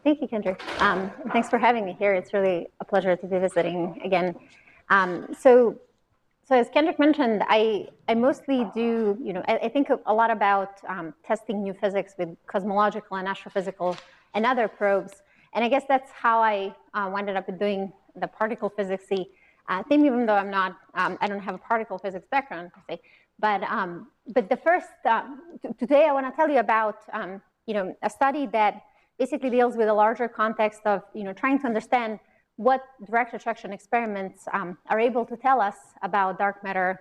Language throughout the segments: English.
Thank you, Kendrick. Thanks for having me here. It's really a pleasure to be visiting again. So as Kendrick mentioned, I mostly do, I think a lot about testing new physics with cosmological and astrophysical and other probes. And I guess that's how I ended up doing the particle physics-y thing, even though I don't have a particle physics background per se. But the first, today I want to tell you about, a study that basically deals with a larger context of, trying to understand what direct attraction experiments are able to tell us about dark matter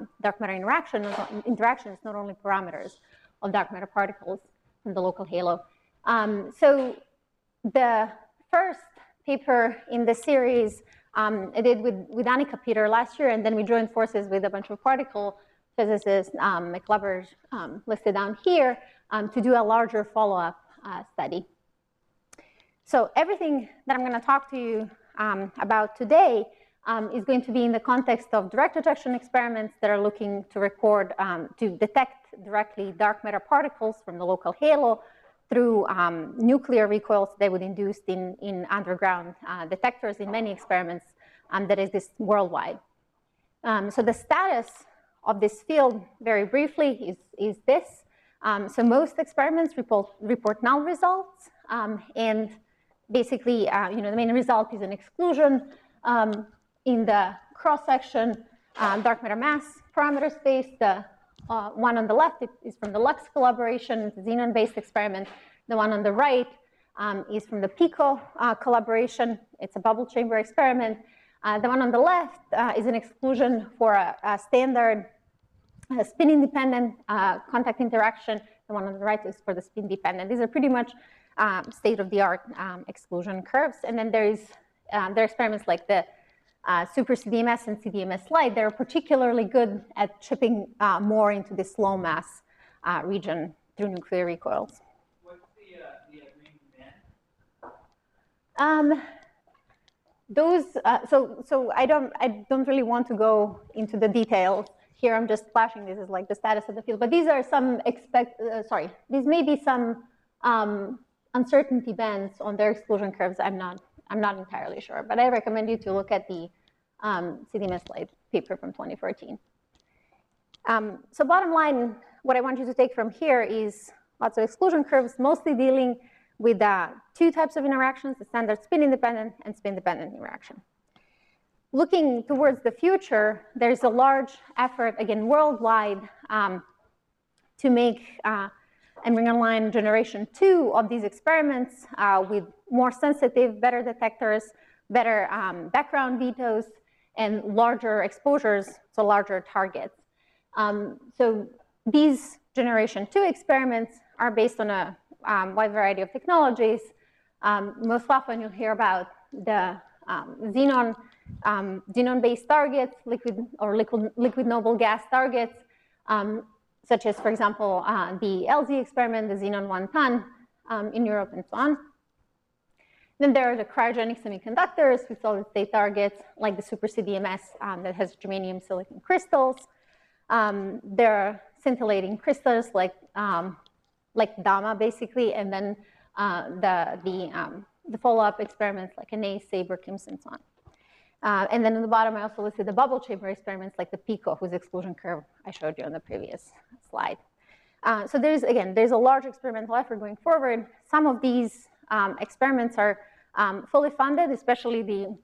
interactions, not only parameters of dark matter particles from the local halo. So the first paper in the series I did with Annika Peter last year, and then we joined forces with a bunch of particle physicists, my collaborators listed down here, to do a larger follow-up study. So everything that I'm going to talk to you about today is going to be in the context of direct attraction experiments that are looking to record, to detect directly dark matter particles from the local halo through nuclear recoils that would induce in underground detectors in many experiments that exist worldwide. So the status of this field, very briefly, is this. So most experiments report null results, and basically, the main result is an exclusion in the cross-section dark matter mass parameter space. The one on the left is from the LUX collaboration, the xenon-based experiment. The one on the right is from the PICO collaboration. It's a bubble chamber experiment. The one on the left is an exclusion for a standard spin-independent contact interaction. The one on the right is for the spin-dependent. These are pretty much state-of-the-art exclusion curves. And then there are experiments like the super CDMS and CDMS Lite. They're particularly good at chipping more into this low mass region through nuclear recoils. What's the agreement band? So I don't really want to go into the details. Here I'm just flashing this as like the status of the field. But these are some these may be some uncertainty bands on their exclusion curves. I'm not entirely sure, but I recommend you to look at the CDMS Lite paper from 2014. So bottom line, what I want you to take from here is lots of exclusion curves, mostly dealing with two types of interactions, the standard spin-independent and spin-dependent interaction. Looking towards the future, there's a large effort, again, worldwide, to make and bring online generation 2 of these experiments with more sensitive, better detectors, better background vetoes, and larger exposures, so larger targets. So these generation 2 experiments are based on a wide variety of technologies. Most often you'll hear about the xenon-based targets, liquid noble gas targets, such as, for example, the LZ experiment, the Xenon 1 ton in Europe, and so on. Then there are the cryogenic semiconductors with solid-state targets, like the super CDMS that has germanium silicon crystals. There are scintillating crystals like DAMA, basically, and then the follow-up experiments like ANACE, SABRE, KIMS, and so on. And then in the bottom, I also listed the bubble chamber experiments like the PICO, whose exclusion curve I showed you on the previous slide. So there's a large experimental effort going forward. Some of these experiments are fully funded, especially the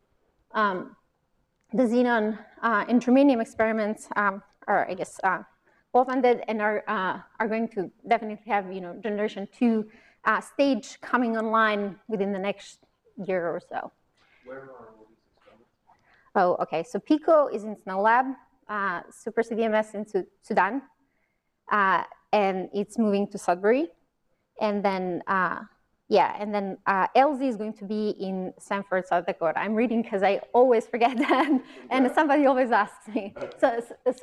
xenon and germanium experiments are, I guess, well funded and are going to definitely have, generation 2 stage coming online within the next year or so. Where are all these experiments? Oh, okay. So PICO is in SNOWLAB, Super CDMS in Sudan, and it's moving to Sudbury. And then, LZ is going to be in Sanford, South Dakota. I'm reading because I always forget that, and somebody always asks me. So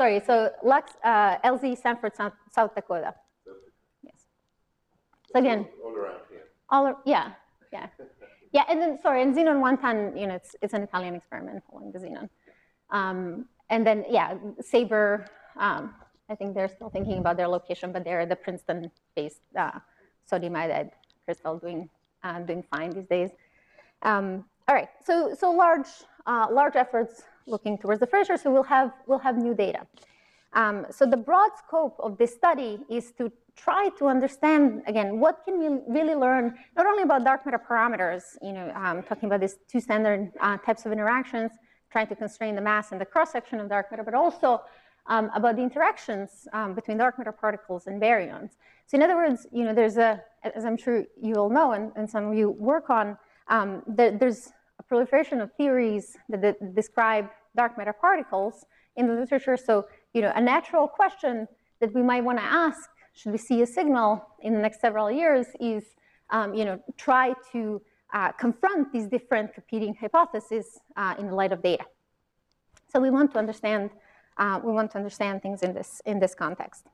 LZ, Sanford, South Dakota. Yes. So again. All around here. Yeah, and then, and Xenon 1 ton, it's an Italian experiment following the Xenon. And then, SABRE, I think they're still thinking about their location, but they're the Princeton-based sodium iodide crystal doing doing fine these days. All right, so large efforts looking towards the future. So we'll have new data. So the broad scope of this study is to try to understand, again, what can we really learn, not only about dark matter parameters, talking about these two standard types of interactions, trying to constrain the mass and the cross-section of dark matter, but also about the interactions between dark matter particles and baryons. So in other words, there's as I'm sure you all know, and some of you work on, there's a proliferation of theories that describe dark matter particles in the literature. So, a natural question that we might want to ask, should we see a signal in the next several years, is, try to confront these different competing hypotheses in the light of data. So we want to understand things in this context.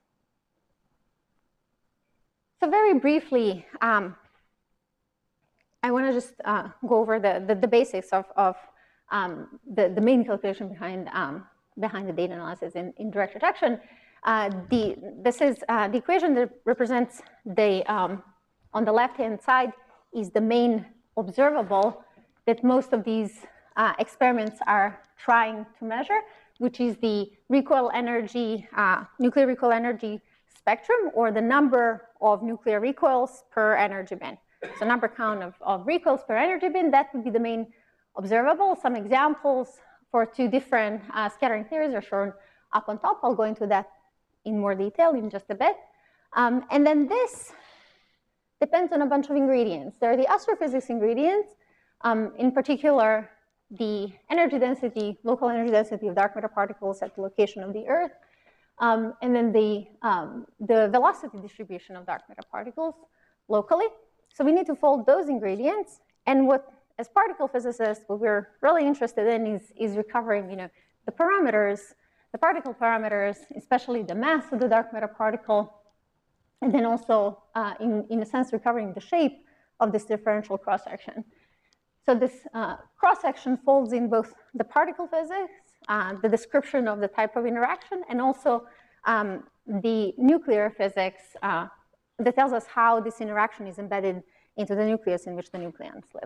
So very briefly, I want to just go over the basics of the main calculation behind the data analysis in direct detection. This is the equation that represents on the left-hand side is the main observable that most of these experiments are trying to measure, which is the recoil energy, nuclear recoil energy spectrum, or the number of nuclear recoils per energy bin. So number count of recoils per energy bin, that would be the main observable. Some examples for two different scattering theories are shown up on top. I'll go into that in more detail in just a bit. And then this depends on a bunch of ingredients. There are the astrophysics ingredients, in particular, the energy density, local energy density of dark matter particles at the location of the Earth, and then the velocity distribution of dark matter particles locally. So we need to fold those ingredients. And as particle physicists, what we're really interested in is recovering, the parameters, the particle parameters, especially the mass of the dark matter particle, and then also, in a sense, recovering the shape of this differential cross-section. So this cross-section folds in both the particle physics, the description of the type of interaction, and also the nuclear physics that tells us how this interaction is embedded into the nucleus in which the nucleons live.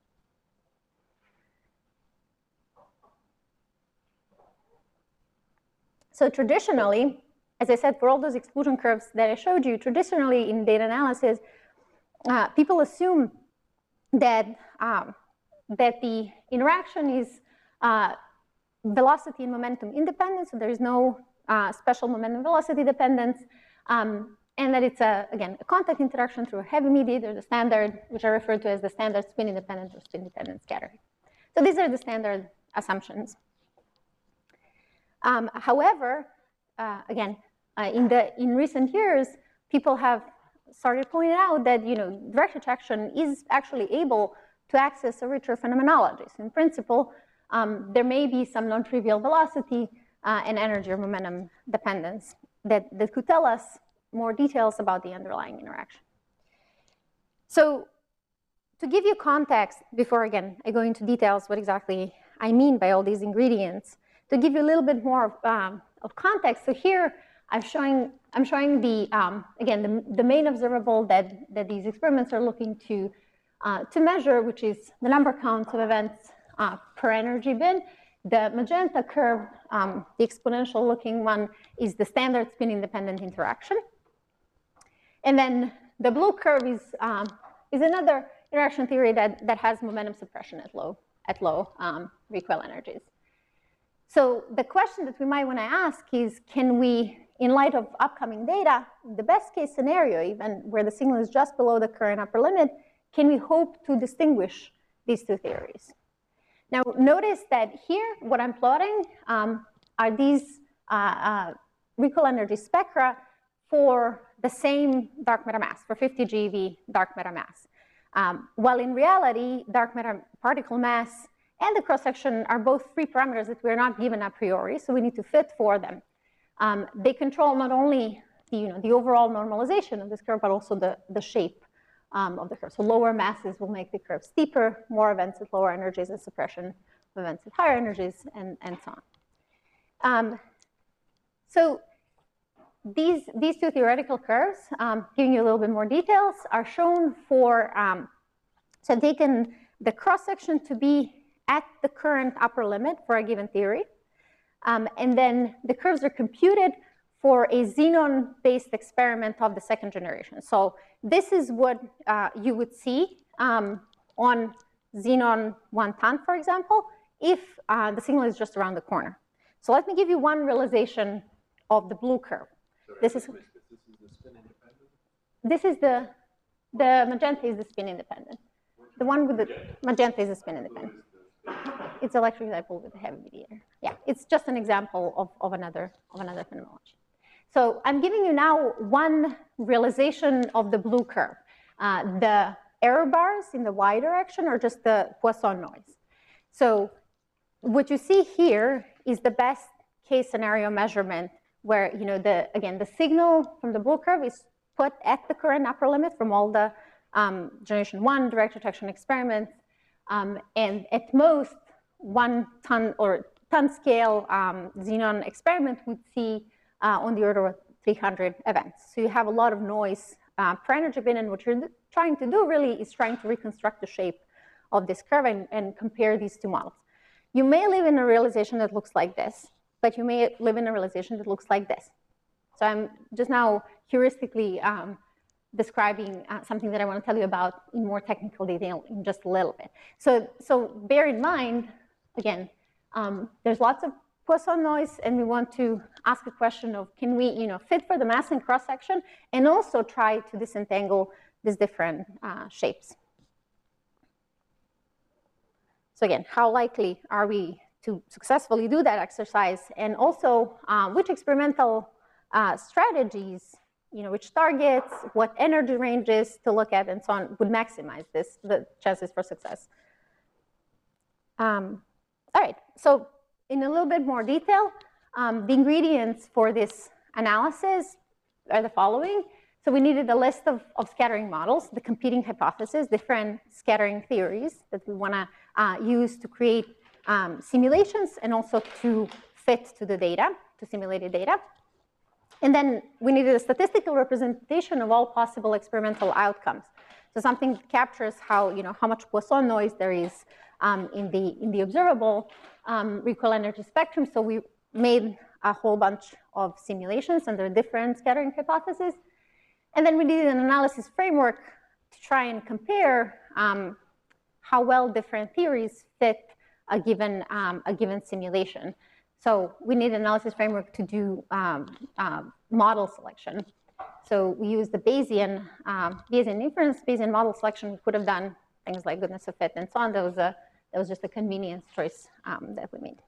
So traditionally, as I said, for all those exclusion curves that I showed you, traditionally in data analysis, people assume that the interaction is velocity and momentum independent, so there is no special momentum velocity dependence, and that it's, again, a contact interaction through a heavy mediator, the standard, which I refer to as the standard spin-independent or spin-dependent scattering. So these are the standard assumptions. However, again, in recent years, people have started pointing out that direct detection is actually able to access a richer phenomenology. So in principle, there may be some non-trivial velocity and energy or momentum dependence that could tell us more details about the underlying interaction. So to give you context, before, again, I go into details what exactly I mean by all these ingredients, to give you a little bit more of context, so here I'm showing again, the main observable that these experiments are looking to measure, which is the number count of events per energy bin. The magenta curve, the exponential looking one, is the standard spin-independent interaction. And then the blue curve is another interaction theory that has momentum suppression at low recoil energies. So the question that we might want to ask is, can we, in light of upcoming data, the best case scenario, even where the signal is just below the current upper limit, can we hope to distinguish these two theories? Now, notice that here, what I'm plotting are these recoil energy spectra for the same dark matter mass, for 50 GeV dark matter mass. While in reality, dark matter particle mass and the cross-section are both free parameters that we're not given a priori, so we need to fit for them. They control not only the overall normalization of this curve, but also the shape of the curve. So lower masses will make the curve steeper, more events at lower energies, and suppression of events at higher energies, and so on. So these two theoretical curves, giving you a little bit more details, are shown for So I've taken the cross-section to be at the current upper limit for a given theory. And then the curves are computed for a xenon-based experiment of the second generation. So this is what you would see on xenon 110, for example, if the signal is just around the corner. So let me give you one realization of the blue curve. This is the spin independent? This is the magenta is the spin independent. The one with the magenta is the spin independent. It's electric dipole with a heavy mediator. Yeah, it's just an example of another phenomenology. So I'm giving you now one realization of the blue curve. The error bars in the y direction are just the Poisson noise. So what you see here is the best case scenario measurement where, again, the signal from the blue curve is put at the current upper limit from all the generation 1 direct detection experiments. And at most, 1 ton or ton scale xenon experiment would see on the order of 300 events. So you have a lot of noise per energy bin, and what you're trying to do really is trying to reconstruct the shape of this curve and compare these two models. You may live in a realization that looks like this, but you may live in a realization that looks like this. So I'm just now heuristically describing something that I want to tell you about in more technical detail in just a little bit. So bear in mind, again, there's lots of Poisson noise, and we want to ask a question of, can we fit for the mass and cross-section, and also try to disentangle these different shapes. So again, how likely are we to successfully do that exercise, and also which experimental strategies, which targets, what energy ranges to look at, and so on, would maximize the chances for success. All right, so in a little bit more detail, the ingredients for this analysis are the following. So we needed a list of scattering models, the competing hypotheses, different scattering theories that we want to use to create simulations and also to fit to the data, to simulated data. And then we needed a statistical representation of all possible experimental outcomes. So something that captures how much Poisson noise there is in the observable recoil energy spectrum. So we made a whole bunch of simulations under different scattering hypotheses. And then we did an analysis framework to try and compare how well different theories fit a given simulation. So we need an analysis framework to do model selection. So we use the Bayesian inference, Bayesian model selection. We could have done things like goodness of fit and so on. That was just a convenience choice that we made.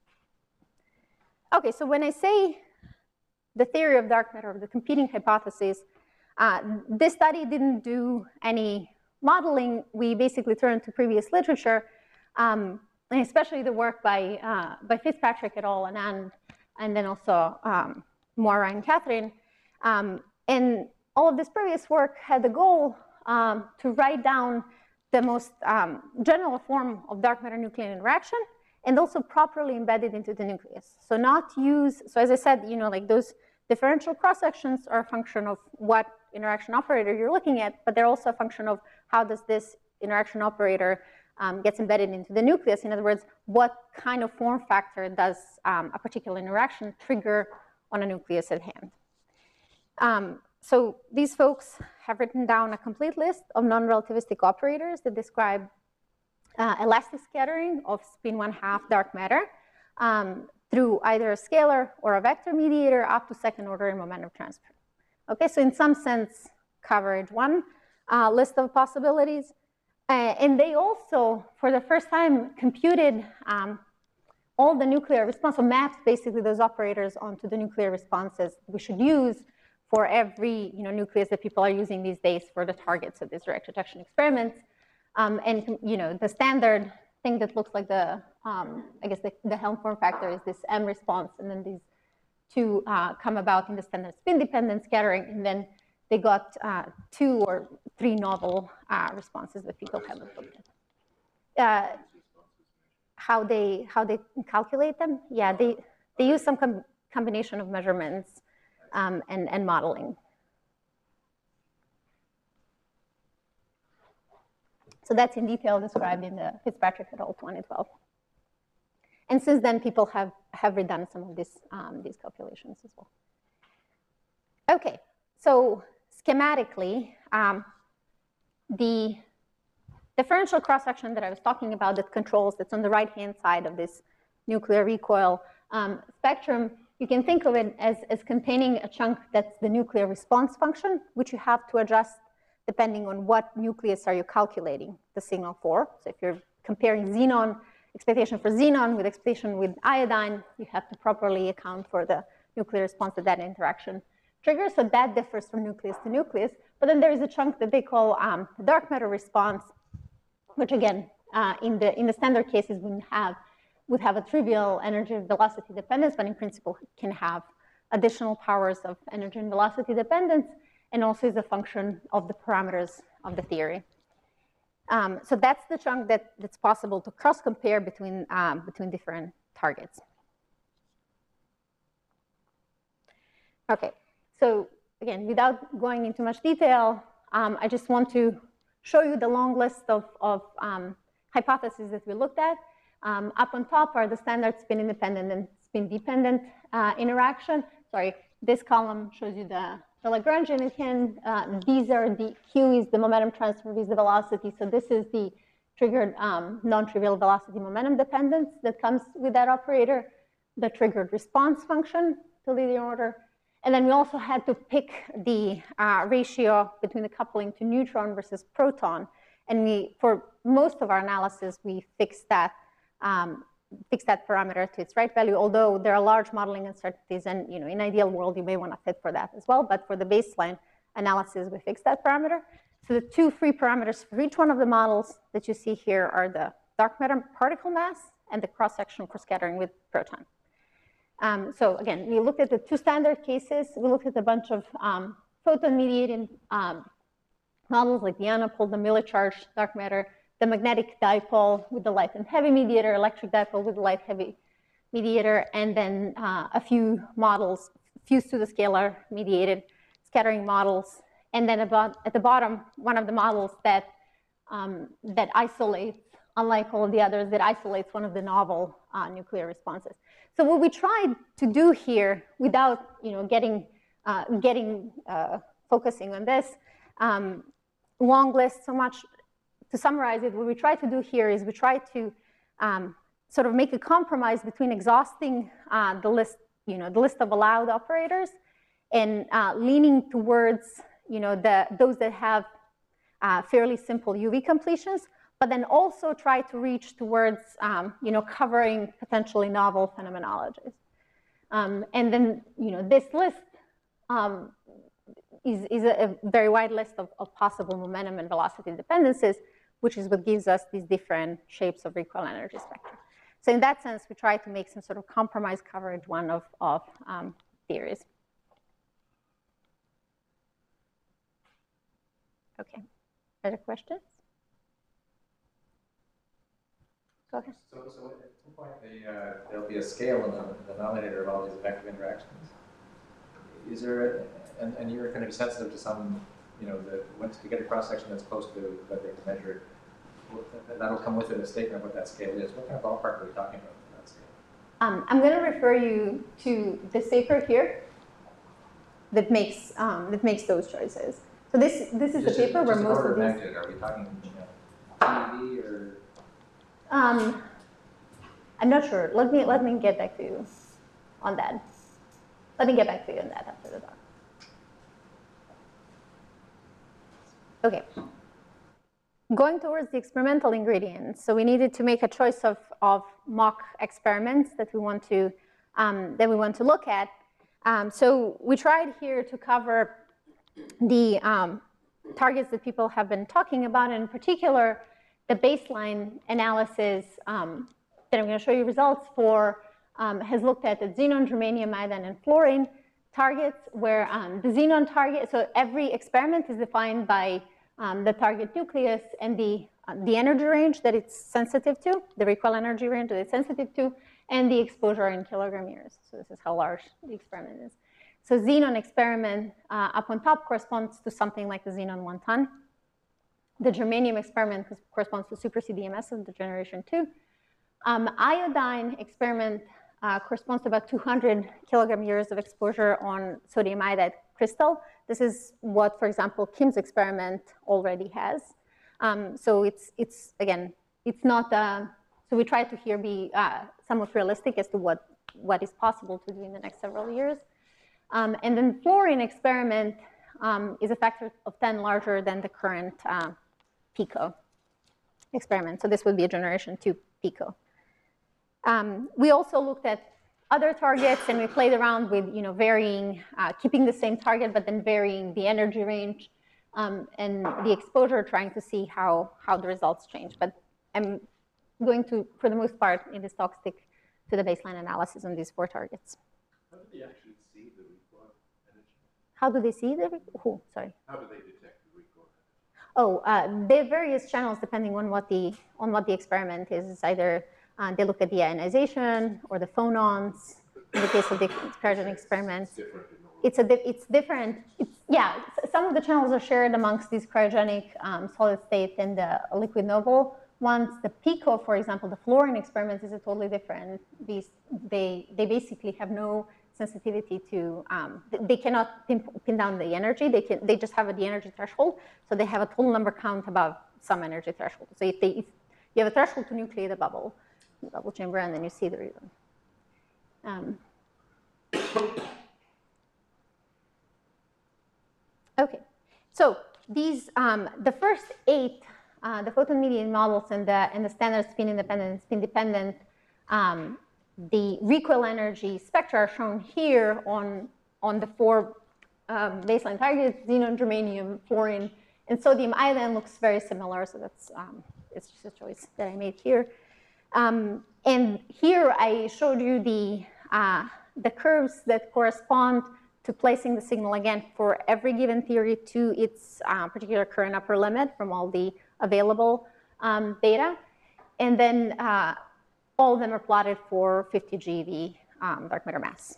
Okay, so when I say the theory of dark matter, or the competing hypotheses, this study didn't do any modeling. We basically turned to previous literature, and especially the work by Fitzpatrick et al. And then also Moira and Catherine. And all of this previous work had the goal to write down the most general form of dark matter nuclear interaction, and also properly embedded into the nucleus. So not use, so as I said, like those differential cross-sections are a function of what interaction operator you're looking at, but they're also a function of how does this interaction operator gets embedded into the nucleus. In other words, what kind of form factor does a particular interaction trigger on a nucleus at hand. So these folks have written down a complete list of non-relativistic operators that describe elastic scattering of spin 1/2 dark matter through either a scalar or a vector mediator up to second order in momentum transfer. Okay, so in some sense, coverage one list of possibilities. And they also, for the first time, computed all the nuclear response, so mapped basically those operators onto the nuclear responses we should use for every nucleus that people are using these days for the targets of these direct detection experiments. And the standard thing that looks like the, I guess the Helm form factor is this M response, and then these two come about in the standard spin-dependent scattering, and then they got 2 or 3 novel responses that people haven't looked at. How they calculate them? Yeah, they use some combination of measurements and modeling. So that's in detail described in the Fitzpatrick et al. 2012. And since then, people have redone some of these calculations as well. Okay, so schematically, the differential cross-section that I was talking about that controls, that's on the right-hand side of this nuclear recoil spectrum, you can think of it as containing a chunk that's the nuclear response function, which you have to adjust depending on what nucleus are you calculating the signal for. So if you're comparing xenon, expectation for xenon with expectation with iodine, you have to properly account for the nuclear response that that interaction triggers. So that differs from nucleus to nucleus. But then there is a chunk that they call the dark matter response, which again, in the standard cases would have a trivial energy and velocity dependence, but in principle can have additional powers of energy and velocity dependence, and also is a function of the parameters of the theory. So that's the chunk that's possible to cross-compare between different targets. Okay, so again, without going into much detail, I just want to show you the long list of hypotheses that we looked at. Up on top are the standard spin-independent and spin-dependent interaction. Sorry, this column shows you the Lagrangian again. These are the Q is the momentum transfer, V is the velocity. So this is the triggered non-trivial velocity momentum dependence that comes with that operator, the triggered response function to linear order. And then we also had to pick the ratio between the coupling to neutron versus proton. And for most of our analysis, we fixed that parameter to its right value, although there are large modeling uncertainties, and in ideal world, you may want to fit for that as well. But for the baseline analysis, we fixed that parameter. So the two free parameters for each one of the models that you see here are the dark matter particle mass and the cross-section for scattering with proton. So again, we looked at the two standard cases. We looked at a bunch of photon-mediated models like the Anapole, the Miller charge dark matter, the magnetic dipole with the light and heavy mediator, electric dipole with the light heavy mediator, and then a few models, fused to the scalar mediated scattering models. And then at the bottom, one of the models that isolates, unlike all of the others, that isolates one of the novel nuclear responses. So what we tried to do here, without focusing on this long list so much, to summarize it, what we try to do here is we try to sort of make a compromise between exhausting the list of allowed operators and leaning towards those that have fairly simple UV completions, but then also try to reach towards covering potentially novel phenomenologies. And then this list is a very wide list of possible momentum and velocity dependencies, which is what gives us these different shapes of recoil energy spectrum. So in that sense, we try to make some sort of compromise coverage one of theories. Okay, other questions? Go ahead. So at some point, there'll be a scale in the denominator of all these effective interactions. Is there, and you're going to be sensitive to some, once you get a cross section that's close to what they can measure, that'll come with it a statement of what that scale is. What kind of ballpark are we talking about for that scale? I'm going to refer you to this paper here that makes those choices. So this is the paper where most of these. Magnitude. Are we talking, TeV or? I'm not sure. Let me get back to you on that. Let me get back to you on that after the talk. Okay. Going towards the experimental ingredients, so we needed to make a choice of mock experiments that we want to look at. So we tried here to cover the targets that people have been talking about, and in particular, the baseline analysis that I'm going to show you results for has looked at the xenon, germanium, iodine, and fluorine targets, where the xenon target, so every experiment is defined by the target nucleus and the energy range that it's sensitive to, the recoil energy range that it's sensitive to, and the exposure in kilogram years. So this is how large the experiment is. So xenon experiment up on top corresponds to something like the xenon 1 ton. The germanium experiment corresponds to super CDMS of the generation 2. Iodine experiment corresponds to about 200 kilogram years of exposure on sodium iodide crystal. This is what, for example, Kim's experiment already has. So it's again, it's not, so we try to here be somewhat realistic as to what is possible to do in the next several years. And then fluorine experiment is a factor of 10 larger than the current PICO experiment. So this would be a generation 2 PICO. We also looked at other targets, and we played around with varying, keeping the same target, but then varying the energy range and the exposure, trying to see how the results change. But I'm going to, for the most part, in this talk, stick to the baseline analysis on these 4 targets. How do they actually see the recoil energy? How do they see the recoil? Sorry. How do they detect the recoil energy? Oh, there are various channels depending on what the experiment is. It's either they look at the ionization or the phonons. In the case of the cryogenic experiment, it's different. Yeah, some of the channels are shared amongst these cryogenic solid state and the liquid noble ones. The PICO, for example, the fluorine experiment is a totally different beast. They basically have no sensitivity to, they cannot pin down the energy. They just have the energy threshold. So they have a total number count above some energy threshold. So if you have a threshold to nucleate a bubble chamber, and then you see the reason. Okay, so these, the first 8, the photon-mediated models and the standard spin-dependent, the recoil energy spectra are shown here on the 4 baseline targets: xenon, germanium, fluorine, and sodium iodine looks very similar. So that's it's just a choice that I made here. And here I showed you the curves that correspond to placing the signal again for every given theory to its particular current upper limit from all the available data. And then all of them are plotted for 50 GeV dark matter mass.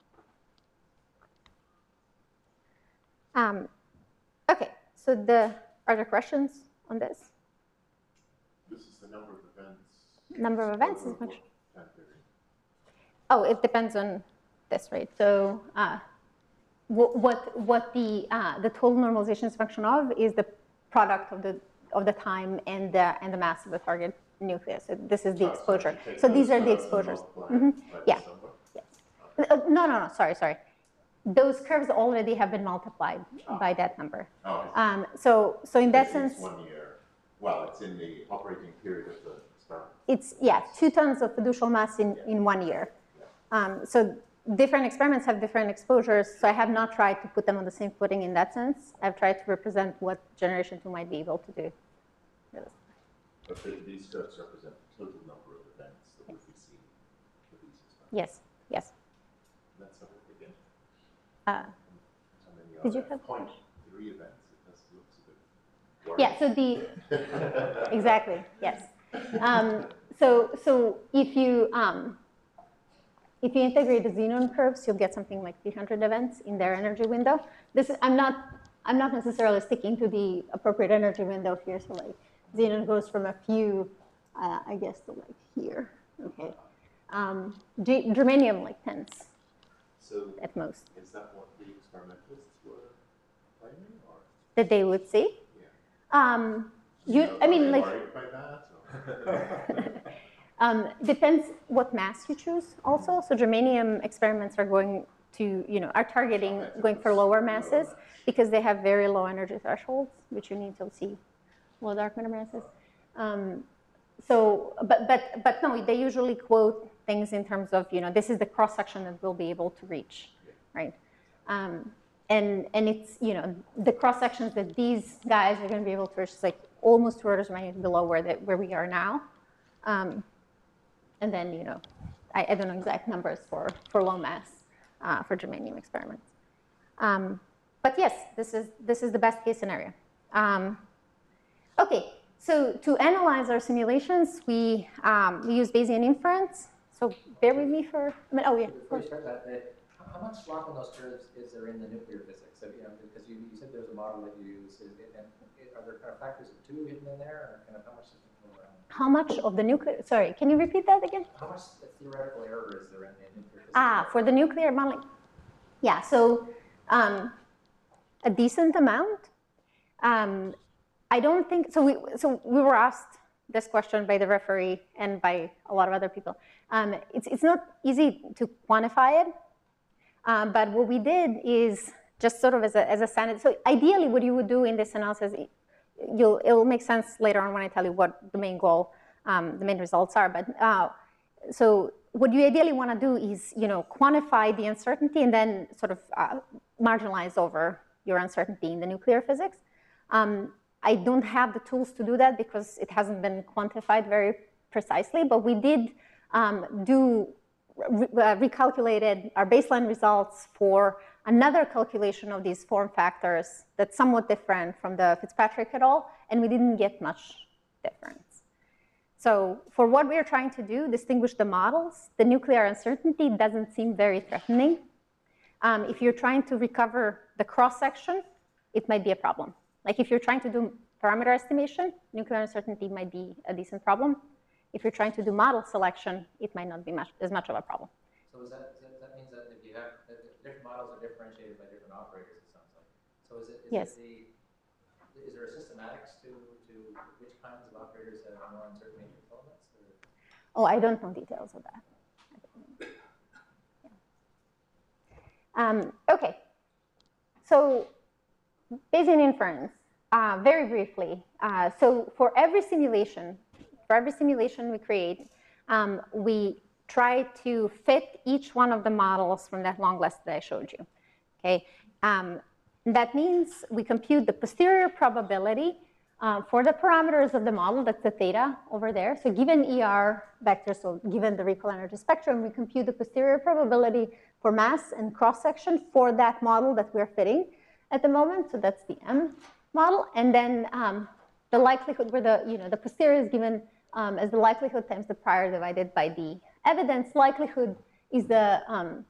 Okay, so are there questions on this? This is the number of events. Number of events is much. Oh, it depends on this, right? So what the total normalization is a function of is the product of the time and the mass of the target nucleus. So this is the exposure. So these are the exposures. Yeah. Yes. No. Sorry. Those curves already have been multiplied by that number. Oh, so in that sense, 1 year. Well, it's in the operating period of the experiment. It's 2 tons of fiducial mass in 1 year. So different experiments have different exposures. So I have not tried to put them on the same footing in that sense. I've tried to represent what generation 2 might be able to do. But these curves represent the total number of events that would be seen for these experiments. Yes. That's not what again. Did you have 0.3 events? It just looks a bit worrying. Yeah. So exactly. Yes. So if you integrate the xenon curves, you'll get something like 300 events in their energy window. I'm not necessarily sticking to the appropriate energy window here. So like xenon goes from a few, I guess, to like here. Okay. Germanium like tens. So at most. Is that what the experimentalists were claiming, or that they would see? Yeah. I mean, like. Worried by that? Depends what mass you choose also. So germanium experiments are going to, are targeting going for lower masses because they have very low energy thresholds, which you need to see low dark matter masses. But no, they usually quote things in terms of, this is the cross section that we'll be able to reach, right? And it's, the cross sections that these guys are going to be able to reach is like almost 2 orders of magnitude below where we are now. And then, I don't know exact numbers for low mass for germanium experiments. But yes, this is the best case scenario. Okay, so to analyze our simulations, we use Bayesian inference. So bear with me for a minute. Oh yeah. Before you start that, how how much swap in those curves is there in the nuclear physics? So, you know, because you said there's a model that you use, and are there kind of factors of 2 hidden in there, or kind of how much does it go around? How much of the nuclear, sorry, can you repeat that again? How much theoretical error is there in nuclear physics? For the nuclear modeling. Yeah, so a decent amount. I don't think, so we were asked this question by the referee and by a lot of other people. It's not easy to quantify it, but what we did is just sort of as a standard. So ideally what you would do in this analysis, it'll make sense later on when I tell you what the main goal, the main results are. But so what you ideally want to do is, you know, quantify the uncertainty and then sort of marginalize over your uncertainty in the nuclear physics. I don't have the tools to do that because it hasn't been quantified very precisely, but we did recalculated our baseline results for another calculation of these form factors that's somewhat different from the Fitzpatrick et al., and we didn't get much difference. So for what we're trying to do, distinguish the models, the nuclear uncertainty doesn't seem very threatening. If you're trying to recover the cross-section, it might be a problem. Like if you're trying to do parameter estimation, nuclear uncertainty might be a decent problem. If you're trying to do model selection, it might not be as much of a problem. So that means that if you have different models are differentiated by different operators, it sounds like. So is there a systematics to which kinds of operators have more uncertain matrix elements? Or? Oh, I don't know details of that. Yeah. Okay. So Bayesian inference, very briefly. So for every simulation we create, we try to fit each one of the models from that long list that I showed you. Okay, that means we compute the posterior probability for the parameters of the model, that's the theta over there. So given ER vector, so given the Recol energy spectrum, we compute the posterior probability for mass and cross-section for that model that we're fitting at the moment. So that's the M model. And then the likelihood where the posterior is given as the likelihood times the prior divided by the evidence. Likelihood is the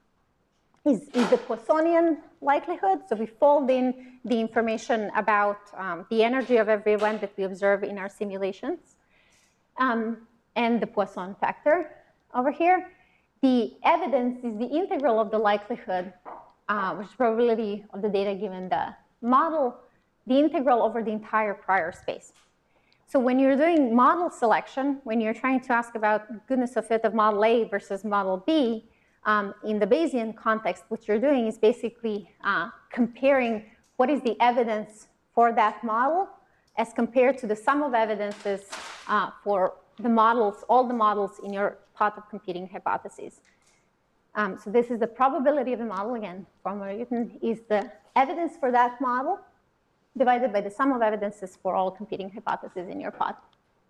Poissonian likelihood. So we fold in the information about the energy of every event that we observe in our simulations and the Poisson factor over here. The evidence is the integral of the likelihood, which is probability of the data given the model, the integral over the entire prior space. So when you're doing model selection, when you're trying to ask about goodness of fit of model A versus model B, in the Bayesian context, what you're doing is basically comparing what is the evidence for that model as compared to the sum of evidences for the models, all the models in your pot of competing hypotheses. So this is the probability of the model, again, formula Newton, is the evidence for that model divided by the sum of evidences for all competing hypotheses in your pot.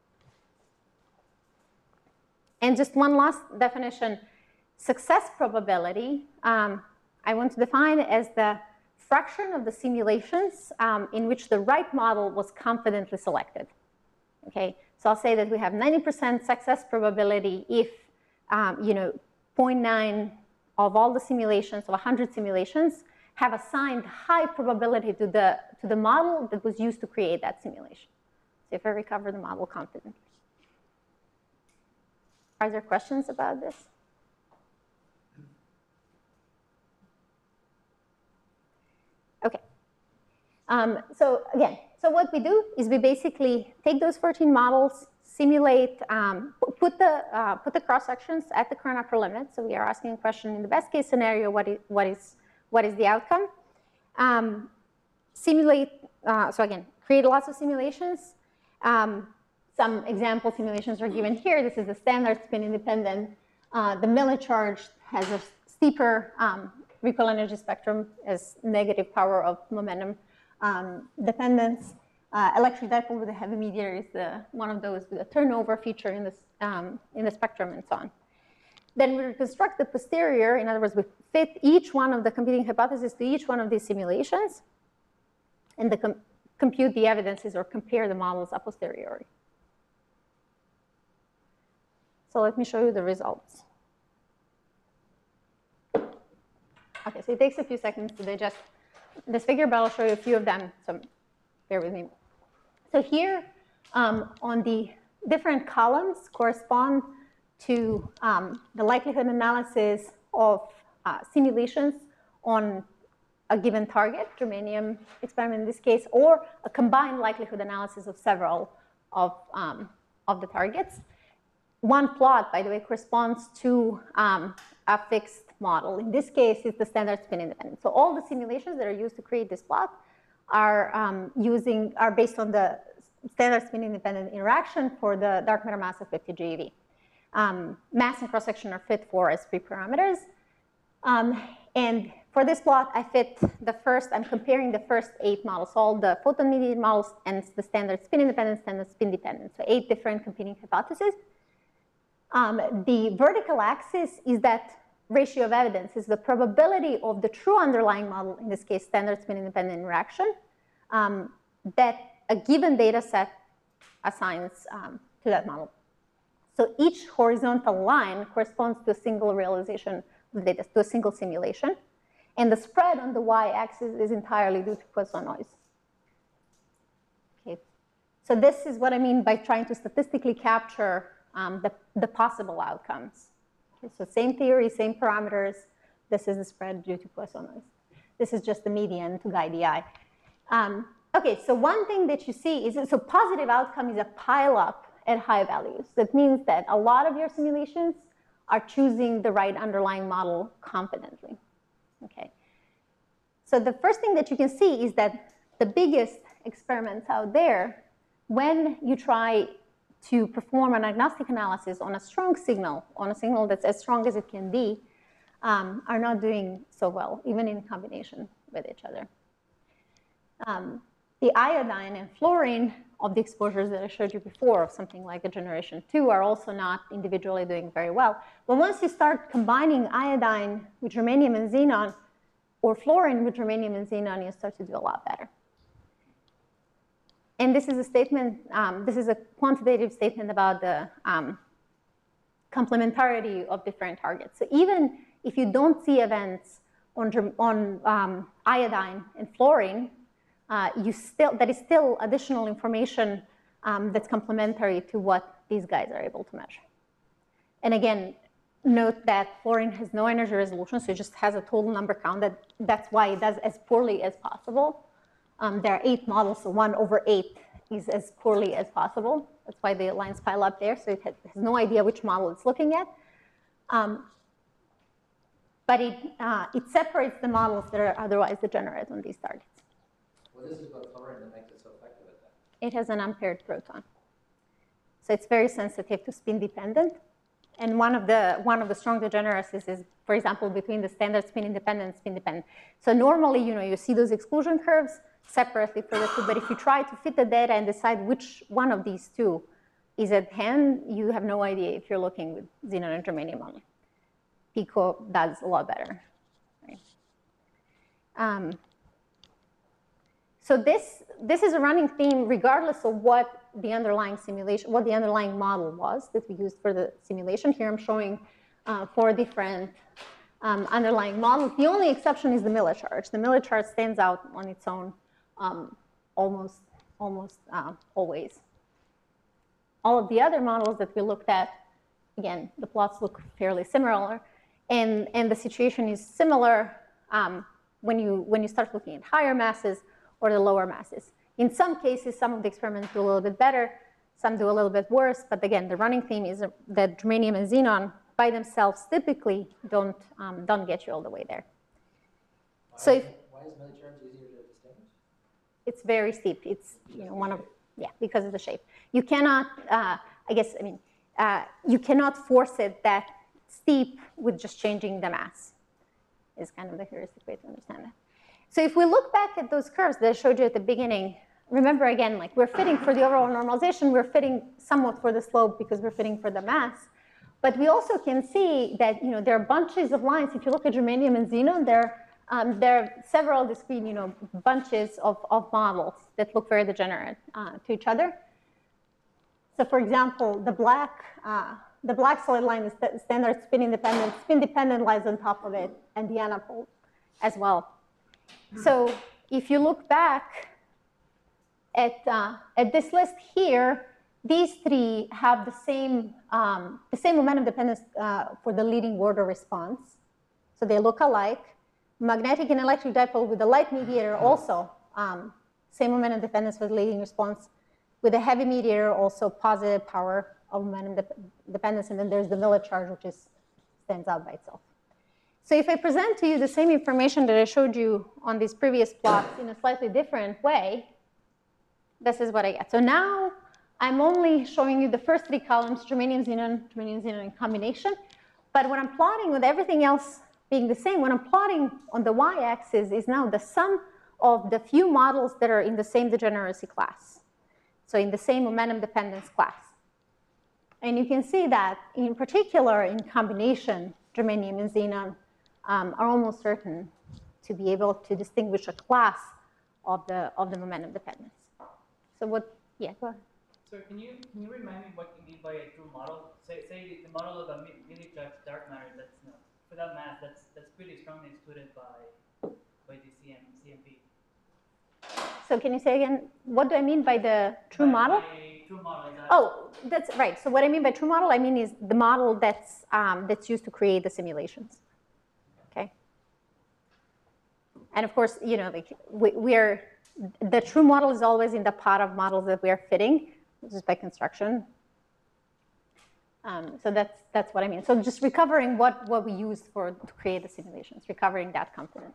And just one last definition, success probability, I want to define as the fraction of the simulations in which the right model was confidently selected. Okay, so I'll say that we have 90% success probability if 0.9 of all the simulations, of 100 simulations, have assigned high probability to the model that was used to create that simulation. So if I recover the model confidently. Are there questions about this? Okay. So again, so what we do is we basically take those 14 models, simulate, put the cross sections at the current upper limit. So we are asking a question in the best case scenario, what is the outcome? Simulate. So again, create lots of simulations. Some example simulations are given here. This is the standard spin independent. The Miller charge has a steeper Recol energy spectrum as negative power of momentum dependence. Electric dipole with a heavy mediator is one of those with a turnover feature in the spectrum and so on. Then we reconstruct the posterior. In other words, we fit each one of the competing hypotheses to each one of these simulations and compute the evidences or compare the models a posteriori. So let me show you the results. Okay, so it takes a few seconds to digest this figure, but I'll show you a few of them, so bear with me. So here, on the different columns correspond to the likelihood analysis of simulations on a given target, germanium experiment in this case, or a combined likelihood analysis of several of the targets. One plot, by the way, corresponds to a fixed model. In this case, it's the standard spin independent. So all the simulations that are used to create this plot are based on the standard spin independent interaction for the dark matter mass of 50 GeV. Mass and cross-section are fit for as free parameters. And for this plot, I'm comparing the first 8 models, all the photon-mediated models and the standard spin independent, standard spin dependent. So 8 different competing hypotheses. The vertical axis is that ratio of evidence, is the probability of the true underlying model, in this case, standard spin independent interaction, that a given data set assigns to that model. So each horizontal line corresponds to a single realization of data, to a single simulation. And the spread on the y-axis is entirely due to Poisson noise. Okay. So this is what I mean by trying to statistically capture the possible outcomes. Okay, so same theory, same parameters. This is the spread due to Poisson noise. This is just the median to guide the eye. Okay, so one thing that you see is, so positive outcome is a pileup at high values. That means that a lot of your simulations are choosing the right underlying model confidently. Okay. So the first thing that you can see is that the biggest experiments out there, when you try to perform an agnostic analysis on a strong signal, on a signal that's as strong as it can be, are not doing so well, even in combination with each other. The iodine and fluorine of the exposures that I showed you before, of something like a generation 2, are also not individually doing very well. But once you start combining iodine with germanium and xenon, or fluorine with germanium and xenon, you start to do a lot better. And this is a statement, this is a quantitative statement about the complementarity of different targets. So even if you don't see events on iodine and fluorine, that is still additional information that's complementary to what these guys are able to measure. And again, note that fluorine has no energy resolution, so it just has a total number count. That's why it does as poorly as possible. There are 8 models, so 1/8 is as poorly as possible. That's why the lines pile up there, so it has no idea which model it's looking at. But it separates the models that are otherwise degenerate on these targets. What is it about fluorine that makes it so effective at that? It has an unpaired proton. So it's very sensitive to spin dependent. And one of the strong degeneracies is, for example, between the standard spin independent and spin dependent. So normally, you see those exclusion curves separately for the two, but if you try to fit the data and decide which one of these two is at hand, you have no idea if you're looking with xenon and germanium only. Pico does a lot better. Right? So this is a running theme regardless of what the underlying simulation, what the underlying model was that we used for the simulation. Here I'm showing 4 different underlying models. The only exception is the Miller charge. The Miller charge stands out on its own almost always. All of the other models that we looked at, again, the plots look fairly similar, and the situation is similar when you start looking at higher masses or the lower masses. In some cases, some of the experiments do a little bit better, some do a little bit worse, but again, the running theme is that germanium and xenon by themselves typically don't get you all the way there. Why is Miller charge easier to distinguish? It's very steep. It's because of the shape. You cannot, you cannot force it that steep with just changing the mass. Is kind of the heuristic way to understand it. So if we look back at those curves that I showed you at the beginning, remember again, like we're fitting for the overall normalization, we're fitting somewhat for the slope because we're fitting for the mass. But we also can see that there are bunches of lines. If you look at germanium and xenon, there are several discrete bunches of models that look very degenerate to each other. So for example, the black solid line is standard spin independent. Spin dependent lies on top of it, and the anapole as well. So if you look back at this list here, these three have the same momentum dependence for the leading order response. So they look alike. Magnetic and electric dipole with the light mediator also, same momentum dependence for the leading response. With the heavy mediator, also positive power of momentum dependence. And then there's the Miller charge, which stands out by itself. So if I present to you the same information that I showed you on these previous plots in a slightly different way, this is what I get. So now I'm only showing you the first three columns, germanium, xenon in combination. But when I'm plotting with everything else being the same, when I'm plotting on the y-axis is now the sum of the few models that are in the same degeneracy class. So in the same momentum dependence class. And you can see that in particular in combination, germanium and xenon are almost certain to be able to distinguish a class of the momentum dependence. So what, yeah, go ahead. So can you remind me what you mean by a true model? Say the model of a really charged dark matter that's without mass, that's pretty strongly excluded by the CMP. So can you say again, what do I mean by the true model? By true model, oh, that's right. So what I mean by true model, I mean is the model that's used to create the simulations. Okay. And of course, you know, like the true model is always in the pot of models that we are fitting, just by construction. So that's what I mean. So just recovering what we used to create the simulations, recovering that component.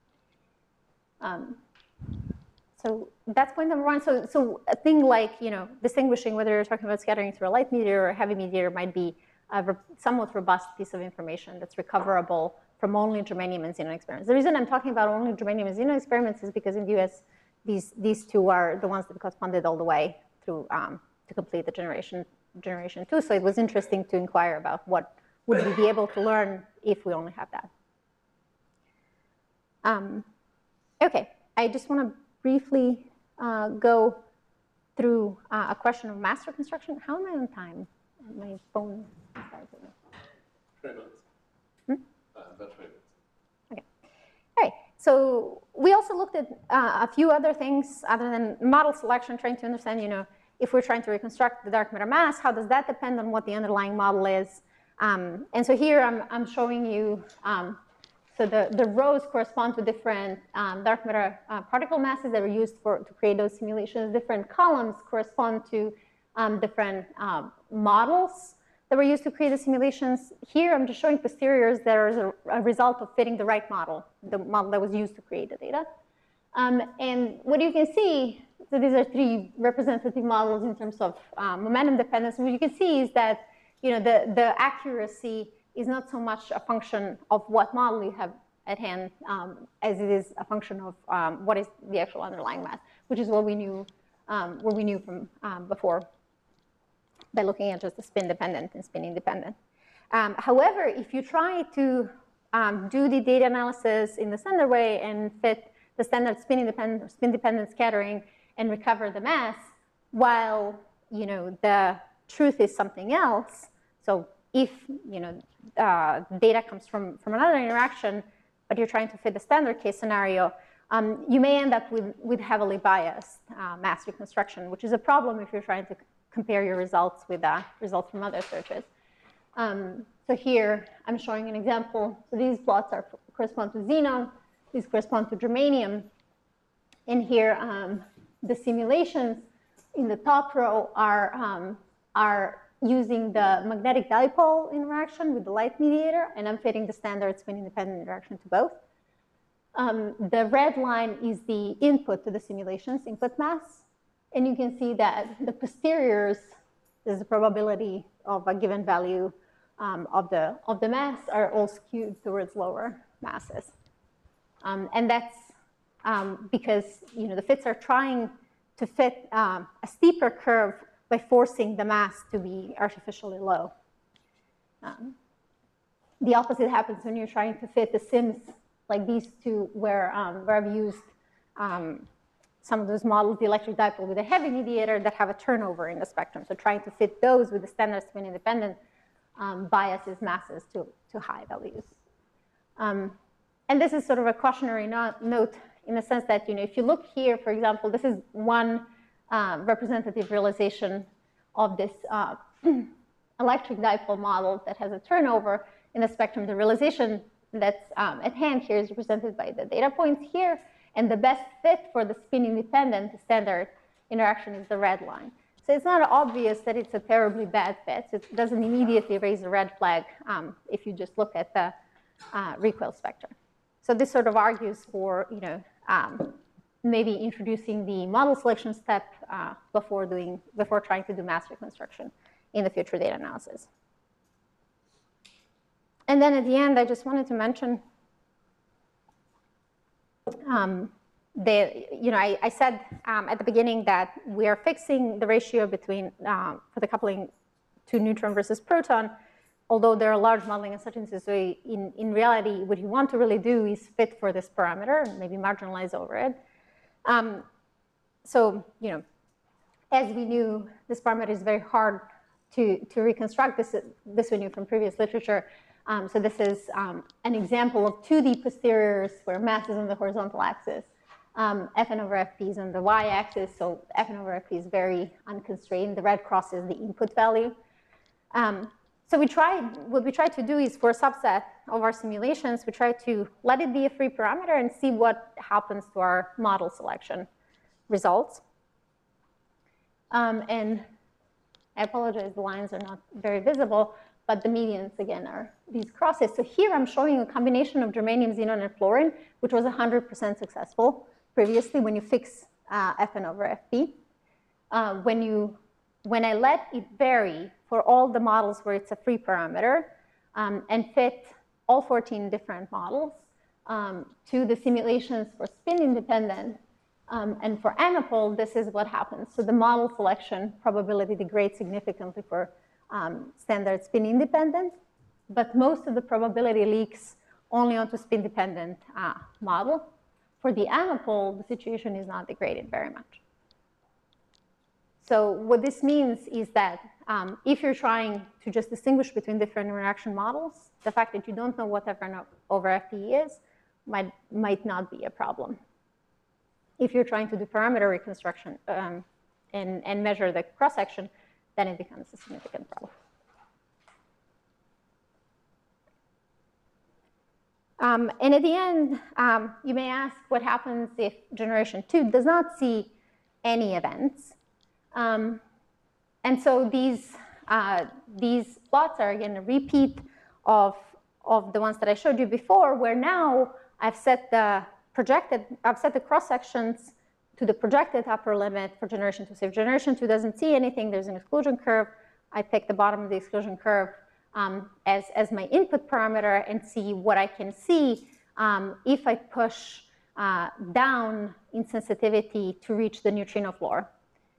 So that's point number one. So a thing like, you know, distinguishing whether you're talking about scattering through a light mediator or a heavy mediator might be a somewhat robust piece of information that's recoverable from only germanium and xenon experiments. The reason I'm talking about only germanium and xenon experiments is because in the US, these two are the ones that corresponded all the way through to complete the generation 2. So it was interesting to inquire about what would we be able to learn if we only have that. Okay, I just want to briefly go through a question of mass reconstruction. How am I on time? My phone started. 20 minutes. About 20 minutes. Okay. All right. So we also looked at a few other things other than model selection, trying to understand, you know, if we're trying to reconstruct the dark matter mass, how does that depend on what the underlying model is? And so here I'm showing you, so the rows correspond to different dark matter particle masses that were used to create those simulations. Different columns correspond to different models that were used to create the simulations. Here I'm just showing posteriors that are a result of fitting the right model, the model that was used to create the data. And what you can see, so these are three representative models in terms of momentum dependence. And what you can see is that, you know, the accuracy is not so much a function of what model you have at hand as it is a function of what is the actual underlying mass, which is what we knew from before by looking at just the spin dependent and spin independent. However, if you try to do the data analysis in the standard way and fit the standard spin independent or spin dependent scattering and recover the mass, while, you know, the truth is something else. So if, you know, data comes from another interaction, but you're trying to fit the standard case scenario, you may end up with heavily biased mass reconstruction, which is a problem if you're trying to compare your results with results from other searches. So here I'm showing an example. So these plots correspond to xenon. These correspond to germanium. And here the simulations in the top row are using the magnetic dipole interaction with the light mediator, and I'm fitting the standard spin-independent interaction to both. The red line is the input to the simulations, input mass, and you can see that the posteriors, there's a probability of a given value of the mass are all skewed towards lower masses, and that's because, you know, the fits are trying to fit a steeper curve by forcing the mass to be artificially low. The opposite happens when you're trying to fit the sims like these two, where I've used some of those models, the electric dipole with a heavy mediator that have a turnover in the spectrum. So trying to fit those with the standard spin independent biases masses to high values. And this is sort of a cautionary note in the sense that, if you look here, for example, this is one representative realization of this electric dipole model that has a turnover in the spectrum. The realization that's at hand here is represented by the data points here, and the best fit for the spin-independent standard interaction is the red line. So it's not obvious that it's a terribly bad fit. It doesn't immediately raise a red flag if you just look at the recoil spectrum. So this sort of argues for, maybe introducing the model selection step before trying to do mass reconstruction in the future data analysis. And then at the end, I just wanted to mention I said at the beginning that we are fixing the ratio between, for the coupling to neutron versus proton, although there are large modeling uncertainties. So in reality, what you want to really do is fit for this parameter and maybe marginalize over it. So, as we knew, this parameter is very hard to reconstruct. This we knew from previous literature. So this is an example of 2D posteriors where mass is on the horizontal axis. Fn over Fp is on the y-axis, so Fn over Fp is very unconstrained. The red cross is the input value. So what we tried to do is, for a subset of our simulations, we tried to let it be a free parameter and see what happens to our model selection results. And I apologize, the lines are not very visible, but the medians, again, are these crosses. So here I'm showing a combination of germanium, xenon, and fluorine, which was 100% successful previously when you fix Fn over Fp. When I let it vary for all the models where it's a free parameter and fit all 14 different models to the simulations for spin independent and for anapole, this is what happens. So the model selection probability degrades significantly for standard spin independent, but most of the probability leaks only onto spin dependent model. For the anapole, the situation is not degraded very much. So what this means is that if you're trying to just distinguish between different interaction models, the fact that you don't know what Fn over Fp is might not be a problem. If you're trying to do parameter reconstruction and measure the cross-section, then it becomes a significant problem. And at the end, you may ask what happens if generation 2 does not see any events. And so these plots are, again, a repeat of the ones that I showed you before, where now I've set the cross sections to the projected upper limit for generation 2. So if generation 2 doesn't see anything, there's an exclusion curve. I pick the bottom of the exclusion curve as my input parameter and see what I can see if I push down in sensitivity to reach the neutrino floor.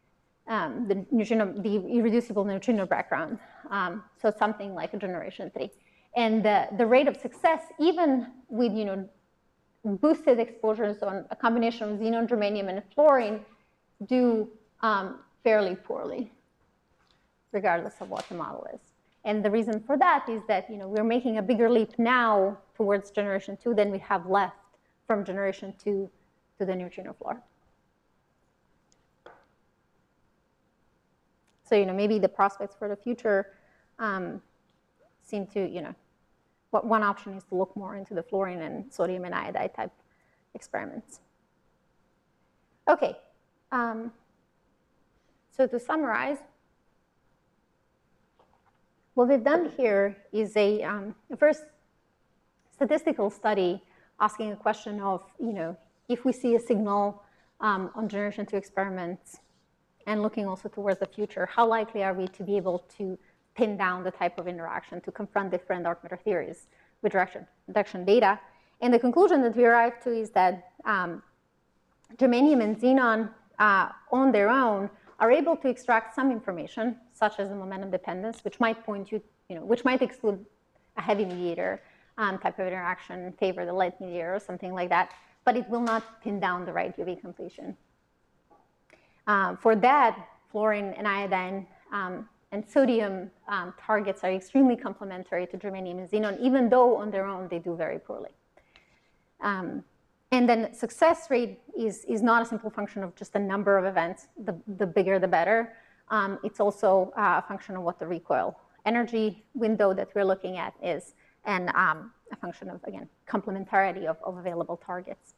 The irreducible neutrino background, so something like a generation 3. And the rate of success, even with boosted exposures on a combination of xenon, germanium, and fluorine, do fairly poorly, regardless of what the model is. And the reason for that is that we're making a bigger leap now towards generation 2 than we have left from generation 2 to the neutrino floor. So maybe the prospects for the future seem to, one option is to look more into the fluorine and sodium and iodide type experiments. Okay, so to summarize, what we've done here is a first statistical study asking a question of, if we see a signal on generation 2 experiments, and looking also towards the future, how likely are we to be able to pin down the type of interaction to confront different dark matter theories with reduction data? And the conclusion that we arrived to is that germanium and xenon on their own are able to extract some information, such as the momentum dependence, which might point you, which might exclude a heavy mediator type of interaction, favor the light mediator or something like that, but it will not pin down the right UV completion. For that, fluorine and iodine and sodium targets are extremely complementary to germanium and xenon, even though on their own they do very poorly. And then success rate is not a simple function of just the number of events. The bigger, the better. It's also a function of what the recoil energy window that we're looking at is, and a function of, again, complementarity of available targets.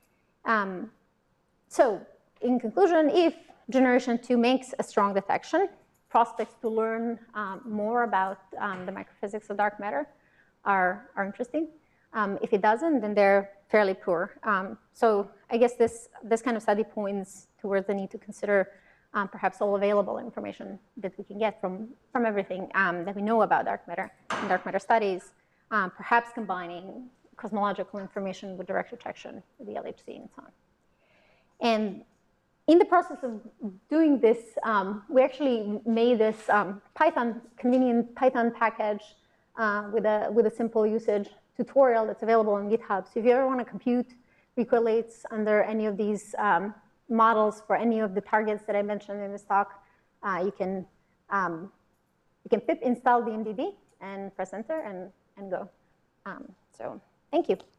So in conclusion, if generation 2 makes a strong detection, prospects to learn more about the microphysics of dark matter are interesting. If it doesn't, then they're fairly poor. So I guess this kind of study points towards the need to consider perhaps all available information that we can get from everything that we know about dark matter and dark matter studies, perhaps combining cosmological information with direct detection with the LHC and so on. And in the process of doing this, we actually made this convenient Python package with a simple usage tutorial that's available on GitHub. So if you ever want to compute recoilates under any of these models for any of the targets that I mentioned in this talk, you can pip install the MDD and press enter and go. So thank you.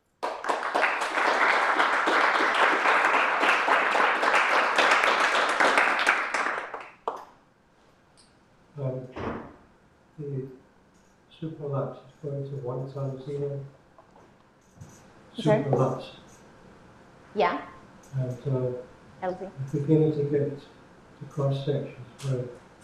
The superlapse is going to 1 times xenon. Sorry? Superlapse. Yeah. And LZ. we're beginning to get to cross sections where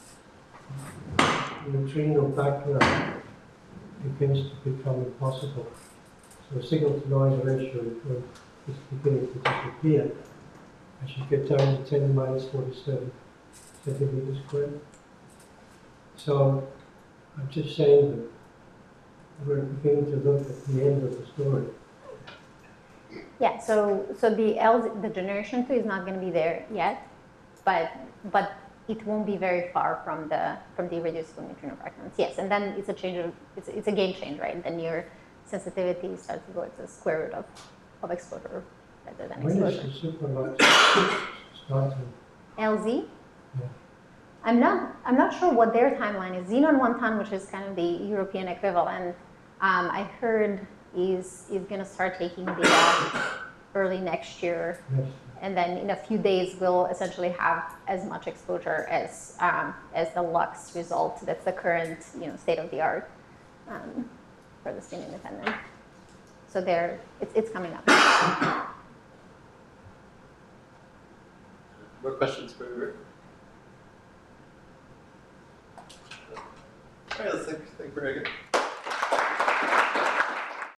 the neutrino background begins to become impossible. So signal to noise ratio is beginning to disappear as you get down to 10 minus 47 centimeters squared. So I'm just saying that we're beginning to look at the end of the story. Yeah, so the generation 2 is not going to be there yet, but it won't be very far from the irreducible neutrino fragments. Yes, and then it's a change of it's a game change, right? Then your sensitivity starts to go to the square root of exposure rather than When exposure. is the superlapse starting? LZ. Yeah. I'm not sure what their timeline is. Xenon 1 ton, which is kind of the European equivalent, I heard is going to start taking data early next year. Yes. And then in a few days, we'll essentially have as much exposure as the LUX result. That's the current, state of the art for the spin independent. So it's coming up. More questions for Rick? All right, let's thank Megan.